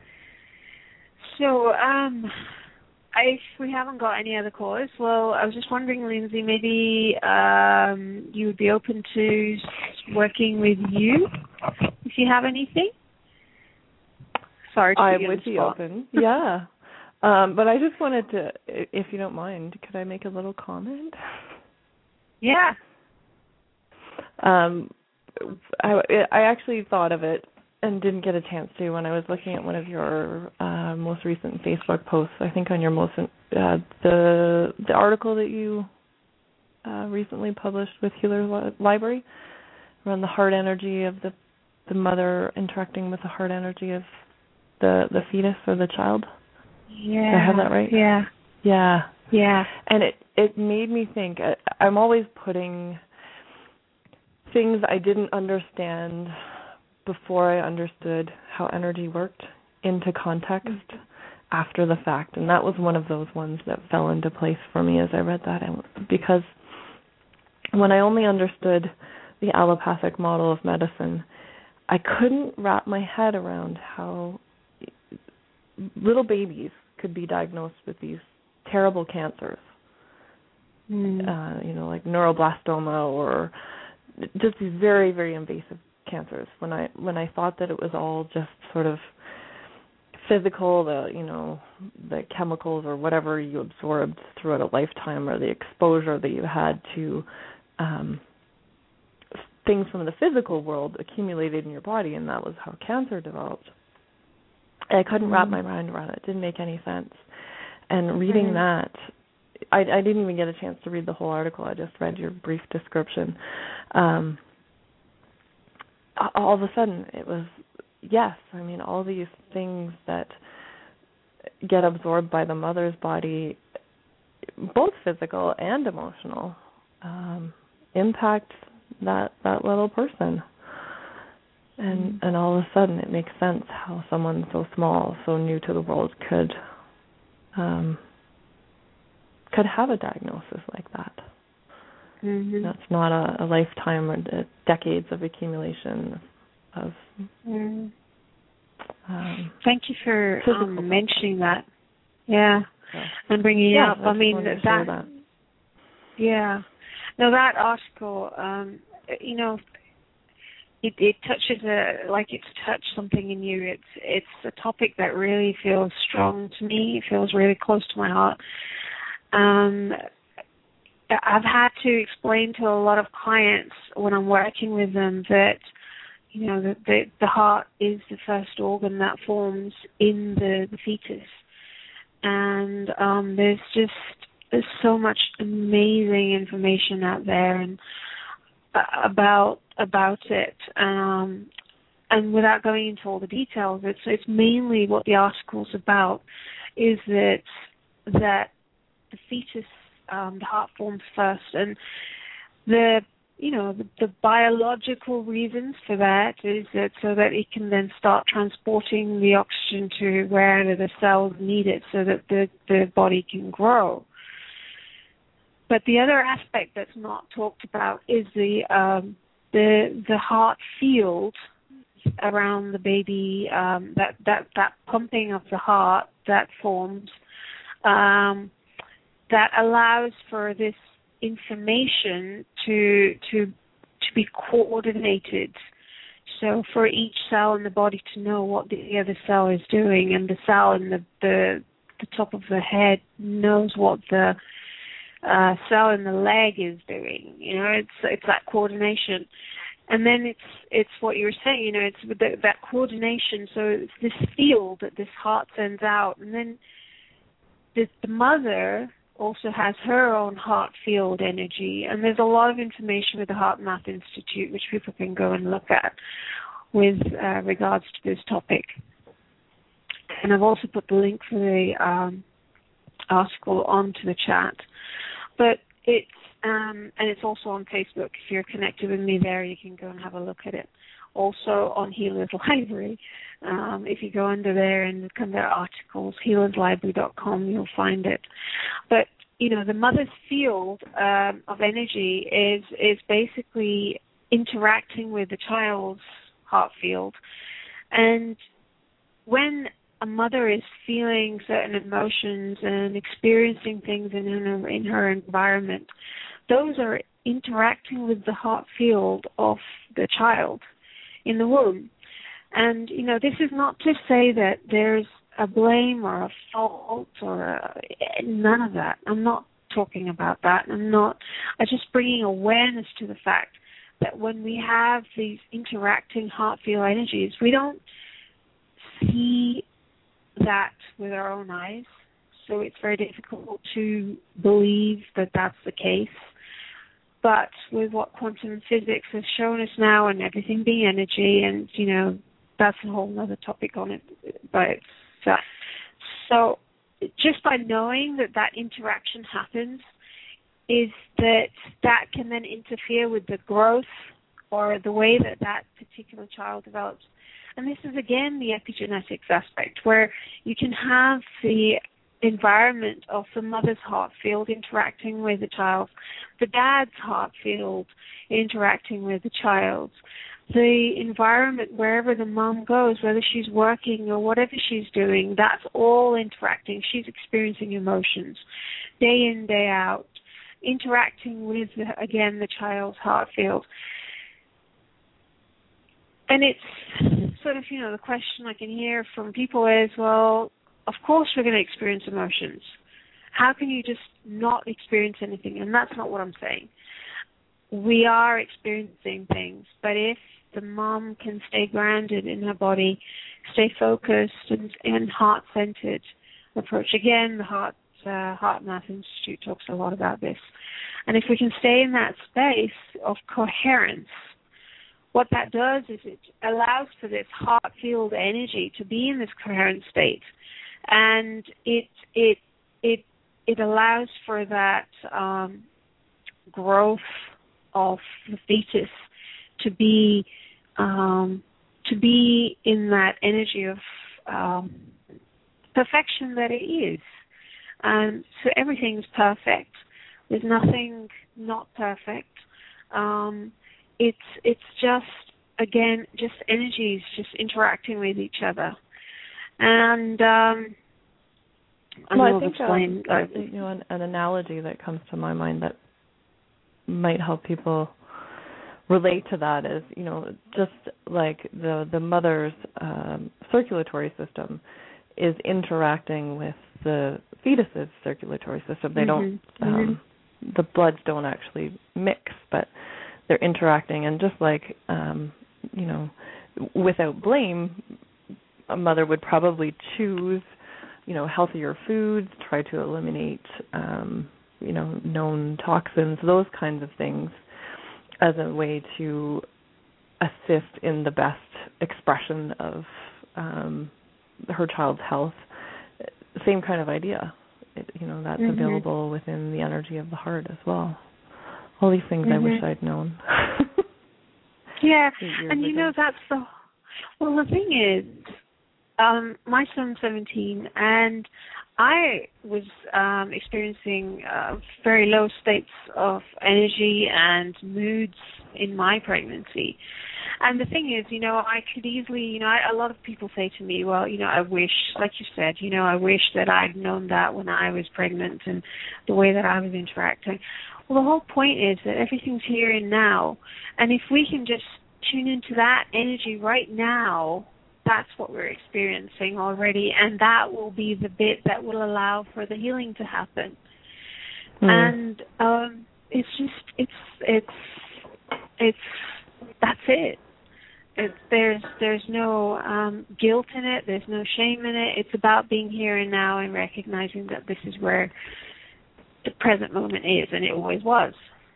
[SPEAKER 3] So, if we haven't got any other callers, well, I was just wondering, Lindsay, maybe you would be open to working with you if you have anything. Sorry to
[SPEAKER 2] I
[SPEAKER 3] put you
[SPEAKER 2] would
[SPEAKER 3] on the
[SPEAKER 2] be
[SPEAKER 3] spot.
[SPEAKER 2] open. Yeah. But I just wanted to, if you don't mind, could I make a little comment?
[SPEAKER 3] Yeah.
[SPEAKER 2] I actually thought of it and didn't get a chance to when I was looking at one of your most recent Facebook posts. I think on your the article that you recently published with Healer Library around the heart energy of the mother interacting with the heart energy of the fetus or the child.
[SPEAKER 3] Yeah.
[SPEAKER 2] Did I have that right?
[SPEAKER 3] Yeah.
[SPEAKER 2] Yeah.
[SPEAKER 3] Yeah.
[SPEAKER 2] And it made me think. I'm always putting things I didn't understand before I understood how energy worked into context after the fact. And that was one of those ones that fell into place for me as I read that. Because when I only understood the allopathic model of medicine, I couldn't wrap my head around how little babies could be diagnosed with these terrible cancers, like neuroblastoma or just these very, very invasive cancers. When I thought that it was all just sort of physical, the chemicals or whatever you absorbed throughout a lifetime, or the exposure that you had to things from the physical world accumulated in your body, and that was how cancer developed. I couldn't wrap my mind around it. It didn't make any sense. And reading that, I didn't even get a chance to read the whole article. I just read your brief description. All of a sudden, it was, yes, I mean, all these things that get absorbed by the mother's body, both physical and emotional, impact that little person. And all of a sudden, it makes sense how someone so small, so new to the world could have a diagnosis like that. Mm-hmm. That's not a lifetime or decades of accumulation of.
[SPEAKER 3] Thank you for mentioning that. Yeah, and bringing it up. I mean that. Yeah, no, that article. It touches it's touched something in you. It's a topic that really feels strong to me. It feels really close to my heart. I've had to explain to a lot of clients when I'm working with them that the heart is the first organ that forms in the fetus, and there's so much amazing information out there and about it, and without going into all the details, it's mainly what the article's about is that the fetus, the heart forms first, and the biological reasons for that is that so that it can then start transporting the oxygen to wherever the cells need it, so that the body can grow. But the other aspect that's not talked about is the heart field around the baby, that pumping of the heart that forms, that allows for this information to be coordinated. So for each cell in the body to know what the other cell is doing, and the cell in the top of the head knows what the cell in the leg is doing. It's that coordination. And then it's what you were saying, it's that coordination. So it's this field that this heart sends out. And then the mother also has her own heart field energy. And there's a lot of information with the Heart Math Institute, which people can go and look at with regards to this topic. And I've also put the link for the article onto the chat. But it's and it's also on Facebook. If you're connected with me there, you can go and have a look at it. Also on Healer's Library. If you go under there and look under articles, healerslibrary.com, you'll find it. But, the mother's field of energy is basically interacting with the child's heart field. And when a mother is feeling certain emotions and experiencing things in her environment, those are interacting with the heart field of the child in the womb. And, this is not to say that there's a blame or a fault or none of that. I'm not talking about that. I'm just bringing awareness to the fact that when we have these interacting heart field energies, we don't see that with our own eyes. So it's very difficult to believe that that's the case. But with what quantum physics has shown us now, and everything being energy, and, that's a whole other topic on it by itself. So just by knowing that interaction happens, is that can then interfere with the growth or the way that particular child develops. And this is, again, the epigenetics aspect, where you can have the environment of the mother's heart field interacting with the child, the dad's heart field interacting with the child, the environment wherever the mom goes, whether she's working or whatever she's doing, that's all interacting. She's experiencing emotions day in, day out, interacting with, again, the child's heart field. And it's sort of, the question I can hear from people is, well, of course we're going to experience emotions. How can you just not experience anything? And that's not what I'm saying. We are experiencing things, but if the mom can stay grounded in her body, stay focused and heart-centered approach. Again, the Heart Math Institute talks a lot about this. And if we can stay in that space of coherence, what that does is it allows for this heart field energy to be in this coherent state, and it allows for that growth of the fetus to be in that energy of perfection that it is. So everything's perfect. There's nothing not perfect. It's just, again, just energies just interacting with each other. And
[SPEAKER 2] I think an analogy that comes to my mind that might help people relate to that is, just like the mother's circulatory system is interacting with the fetus's circulatory system. They don't, the bloods don't actually mix, but they're interacting. And just like, without blame, a mother would probably choose, healthier foods, try to eliminate, known toxins, those kinds of things, as a way to assist in the best expression of her child's health. Same kind of idea, that's available within the energy of the heart as well. All these things I wish I'd known.
[SPEAKER 3] Yeah, and that's the thing is, my son's 17, and I was experiencing very low states of energy and moods in my pregnancy. And the thing is, I could easily, a lot of people say to me, well, I wish, like you said, I wish that I'd known that when I was pregnant and the way that I was interacting. Well, the whole point is that everything's here and now. And if we can just tune into that energy right now, that's what we're experiencing already, and that will be the bit that will allow for the healing to happen. And it's just it's that's it. There's no guilt in it. There's no shame in it. It's about being here and now and recognizing that this is where the present moment is, and it always was.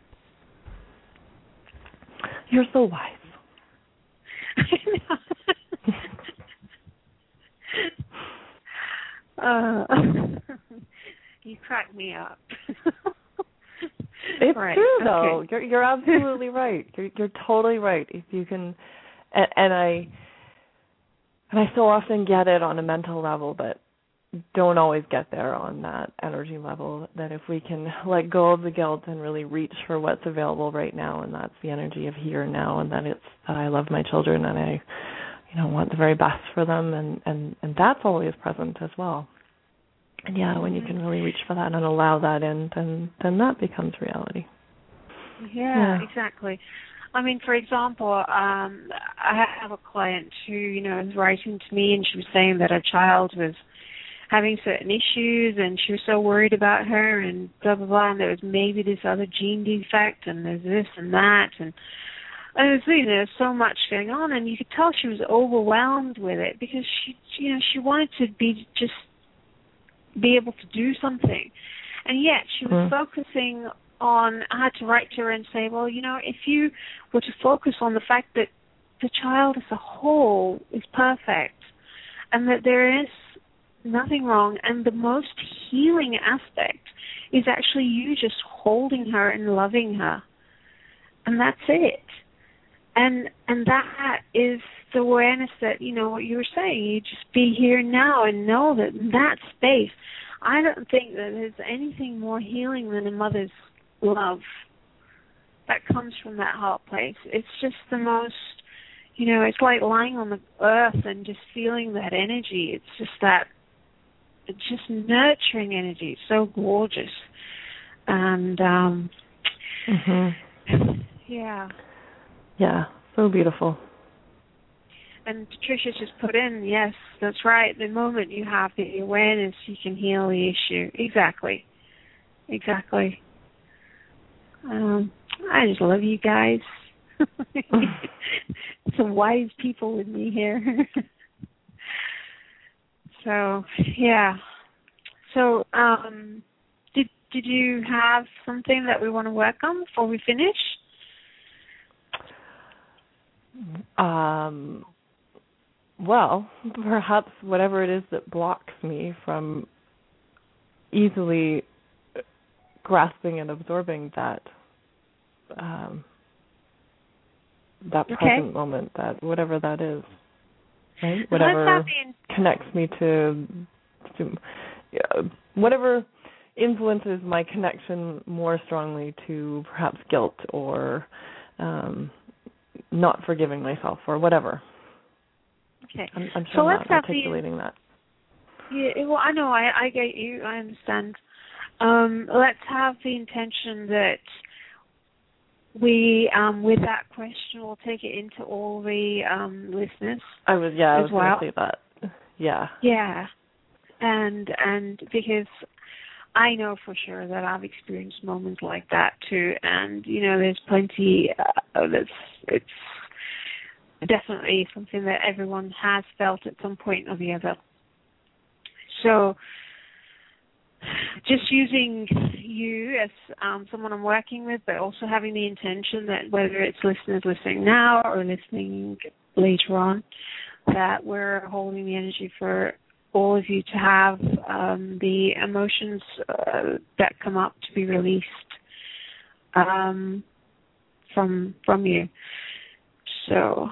[SPEAKER 2] You're so wise.
[SPEAKER 3] You crack me up.
[SPEAKER 2] It's
[SPEAKER 3] right.
[SPEAKER 2] true, though.
[SPEAKER 3] Okay.
[SPEAKER 2] You're absolutely right. You're totally right. If you can, and I so often get it on a mental level, but don't always get there on that energy level. That if we can let go of the guilt and really reach for what's available right now, and that's the energy of here and now, and that it's that I love my children and I, want the very best for them, and that's always present as well. And yeah, when you can really reach for that and allow that in, then that becomes reality.
[SPEAKER 3] Yeah, exactly. I mean, for example, I have a client who, was writing to me, and she was saying that her child was having certain issues, and she was so worried about her, and blah, blah, blah, and there was maybe this other gene defect, and there's this and that, and there's so much going on, and you could tell she was overwhelmed with it because she wanted to be able to do something, and yet she was focusing on. I had to write to her and say, well, if you were to focus on the fact that the child as a whole is perfect, and that there is nothing wrong, and the most healing aspect is actually you just holding her and loving her, and that's it. And that is the awareness that, what you were saying, you just be here now and know that in that space, I don't think that there's anything more healing than a mother's love that comes from that heart place. It's just the most, it's like lying on the earth and just feeling that energy. It's just nurturing energy. It's so gorgeous. And, yeah.
[SPEAKER 2] Yeah, so beautiful.
[SPEAKER 3] And Patricia's just put in, yes, that's right. The moment you have the awareness, you can heal the issue. Exactly. I just love you guys. Some wise people with me here. So, yeah. So, did you have something that we want to work on before we finish?
[SPEAKER 2] Well, perhaps whatever it is that blocks me from easily grasping and absorbing that present moment, that whatever that is, right? Whatever connects me to whatever influences my connection more strongly to perhaps guilt or not forgiving myself or whatever.
[SPEAKER 3] Okay.
[SPEAKER 2] I'm sure I'm not articulating that.
[SPEAKER 3] Yeah, well, I know. I get you. I understand. Let's have the intention that we, with that question, we'll take it into all the listeners.
[SPEAKER 2] I was going to say that. Yeah.
[SPEAKER 3] Yeah. And because I know for sure that I've experienced moments like that too, and there's plenty. It's definitely something that everyone has felt at some point or the other. So, just using you as someone I'm working with, but also having the intention that whether it's listeners listening now or listening later on, that we're holding the energy for all of you to have the emotions that come up to be released from you. So,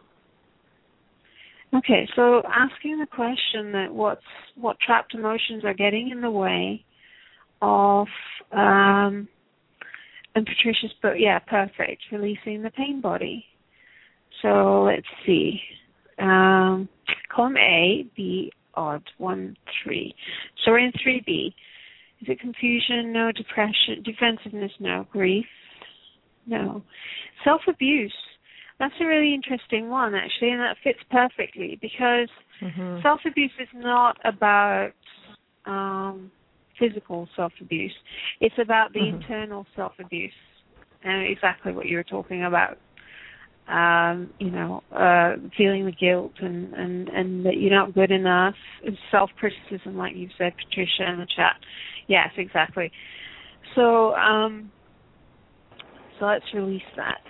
[SPEAKER 3] okay, so asking the question that what trapped emotions are getting in the way of, and Patricia's put, perfect, releasing the pain body. So let's see. Column A, B, odd, 1, 3. So we're in 3B. Is it confusion? No. Depression? Defensiveness? No. Grief? No. Self-abuse. That's a really interesting one, actually, and that fits perfectly because self-abuse is not about physical self-abuse. It's about the internal self-abuse, and exactly what you were talking about. Feeling the guilt and that you're not good enough, self-criticism, like you've said, Patricia, in the chat. Yes, exactly. So let's release that.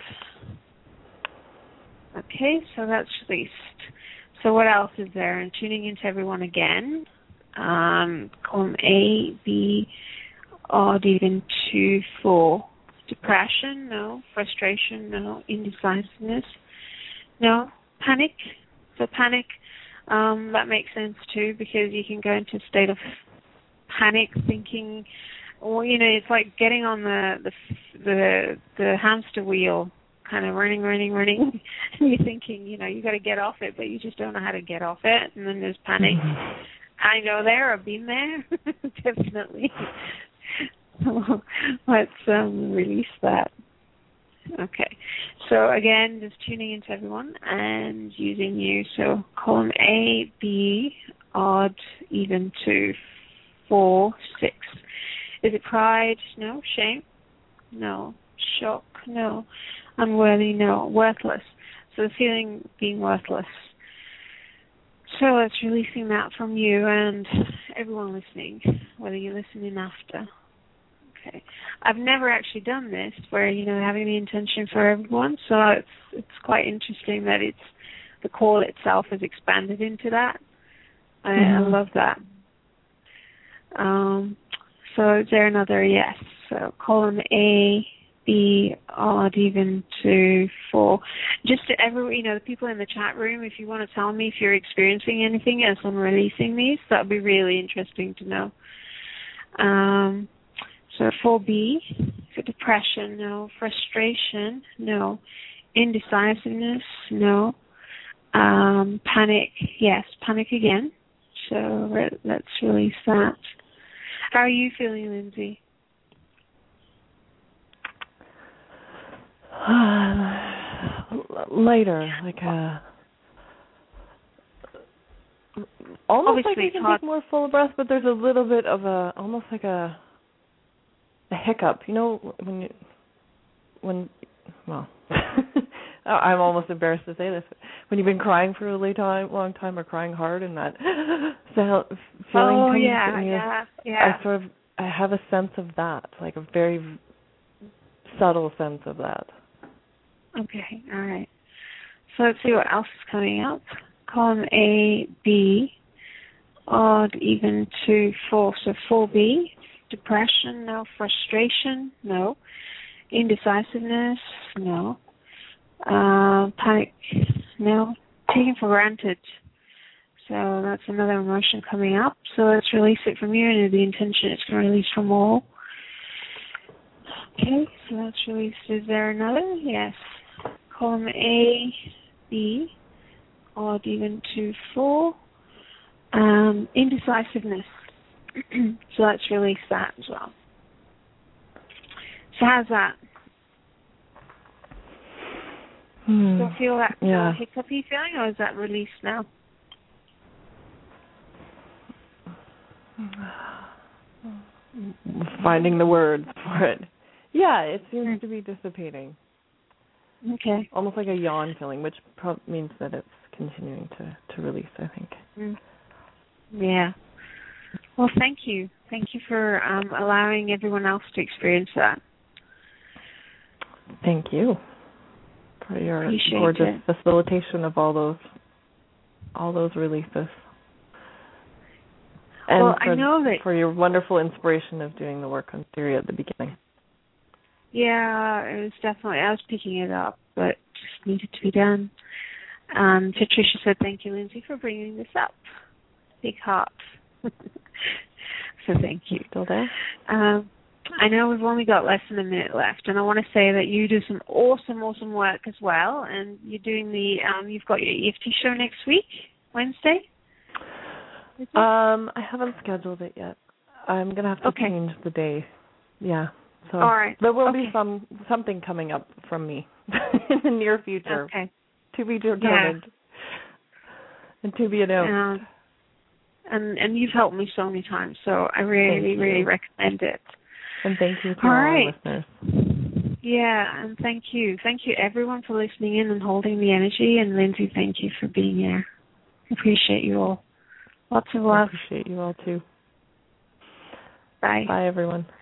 [SPEAKER 3] Okay, so that's released. So what else is there? And tuning into everyone again. Column A, B, odd, even 2, 4. Depression, no. Frustration, no. Indecisiveness, no. Panic. So panic, that makes sense too, because you can go into a state of panic, thinking, well, it's like getting on the hamster wheel, kind of running, and you're thinking, you got to get off it, but you just don't know how to get off it, and then there's panic. I know there, I've been there, definitely. Let's release that. Okay. So again, just tuning into everyone and using you. So column A, B, odd, even 2, 4, 6. Is it pride? No. Shame? No. Shock? No. Unworthy? No. Worthless. So the feeling being worthless. So it's releasing that from you and everyone listening, whether you're listening after. Okay. I've never actually done this where, having the intention for everyone, so it's quite interesting that the call itself has expanded into that. I love that. So is there another yes? So column A, B, odd, even 2, 4. Just to the people in the chat room, if you want to tell me if you're experiencing anything as I'm releasing these, that would be really interesting to know. So 4B, for depression, no. Frustration, no. Indecisiveness, no. Panic, yes. Panic again. So let's release that. How are you feeling, Lindsay?
[SPEAKER 2] Lighter, almost
[SPEAKER 3] obviously
[SPEAKER 2] like you can take more full breath, but there's a little bit of almost like a hiccup, I'm almost embarrassed to say this, when you've been crying for a really long time or crying hard, and that feeling comes.
[SPEAKER 3] Yeah.
[SPEAKER 2] I have a sense of that, like a very subtle sense of that.
[SPEAKER 3] Okay, all right. So let's see what else is coming up. Column A, B, odd, even 2, 4. So 4B, depression, no. Frustration, no. Indecisiveness, no. Panic, no. Taken for granted. So that's another emotion coming up. So let's release it from you, and the intention it's going to release from all. Okay, so that's released. Is there another? Yes. Column A, B, odd, even 2, 4. Indecisiveness. So let's release that as well. So how's that? Still feel that hiccupy feeling, or is that released now?
[SPEAKER 2] Finding the words for it. Yeah, it seems to be dissipating.
[SPEAKER 3] Okay.
[SPEAKER 2] Almost like a yawn feeling, which means that it's continuing to release, I think.
[SPEAKER 3] Yeah. Well, thank you. Thank you for allowing everyone else to experience that.
[SPEAKER 2] Thank you for your
[SPEAKER 3] Appreciate
[SPEAKER 2] gorgeous
[SPEAKER 3] it.
[SPEAKER 2] facilitation of all those releases. And
[SPEAKER 3] I know that
[SPEAKER 2] for your wonderful inspiration of doing the work on theory at the beginning.
[SPEAKER 3] Yeah, it was definitely, I was picking it up, but it just needed to be done. Patricia said, thank you, Lindsay, for bringing this up. Big heart. So thank you.
[SPEAKER 2] Still there?
[SPEAKER 3] I know we've only got less than a minute left, and I want to say that you do some awesome work as well, and you're doing you've got your EFT show next week, Wednesday?
[SPEAKER 2] I haven't scheduled it yet. I'm going to have to change the day. Yeah. So
[SPEAKER 3] all right.
[SPEAKER 2] There will be something coming up from me in the near future.
[SPEAKER 3] Okay.
[SPEAKER 2] To be determined and to be announced.
[SPEAKER 3] And you've helped me so many times, so I really recommend it.
[SPEAKER 2] And thank you to all our listeners.
[SPEAKER 3] Yeah, and thank you. Thank you, everyone, for listening in and holding the energy. And Lindsay, thank you for being here. Appreciate you all. Lots of love.
[SPEAKER 2] I appreciate you all, too.
[SPEAKER 3] Bye.
[SPEAKER 2] Bye, everyone.